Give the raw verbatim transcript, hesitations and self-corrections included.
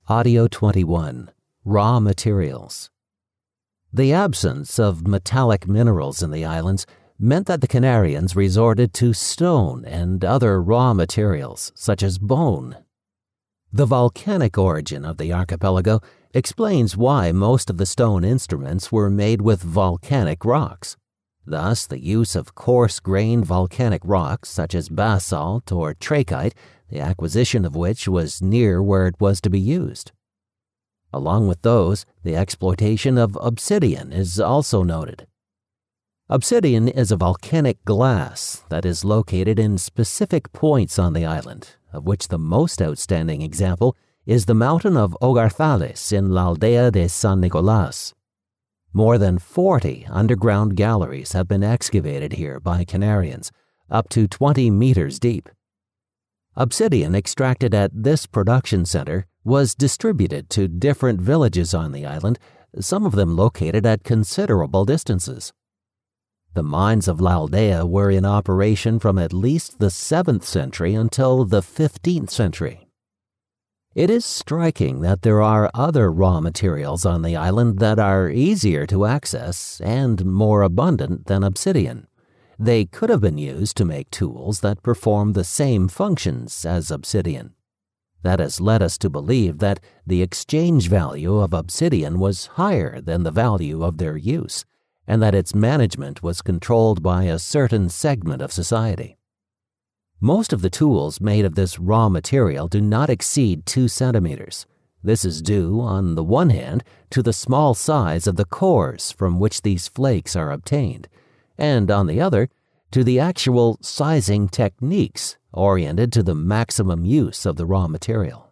Audio twenty-one, Raw Materials. The absence of metallic minerals in the islands meant that the Canarians resorted to stone and other raw materials, such as bone. The volcanic origin of the archipelago explains why most of the stone instruments were made with volcanic rocks. Thus, the use of coarse-grained volcanic rocks such as basalt or trachyte, the acquisition of which was near where it was to be used. Along with those, the exploitation of obsidian is also noted. Obsidian is a volcanic glass that is located in specific points on the island, of which the most outstanding example is the mountain of Ogarzales in La Aldea de San Nicolas. More than forty underground galleries have been excavated here by Canarians, up to twenty meters deep. Obsidian extracted at this production center was distributed to different villages on the island, some of them located at considerable distances. The mines of La Aldea were in operation from at least the seventh century until the fifteenth century. It is striking that there are other raw materials on the island that are easier to access and more abundant than obsidian. They could have been used to make tools that perform the same functions as obsidian. That has led us to believe that the exchange value of obsidian was higher than the value of their use, and that its management was controlled by a certain segment of society. Most of the tools made of this raw material do not exceed two centimeters. This is due, on the one hand, to the small size of the cores from which these flakes are obtained, and on the other, to the actual sizing techniques oriented to the maximum use of the raw material.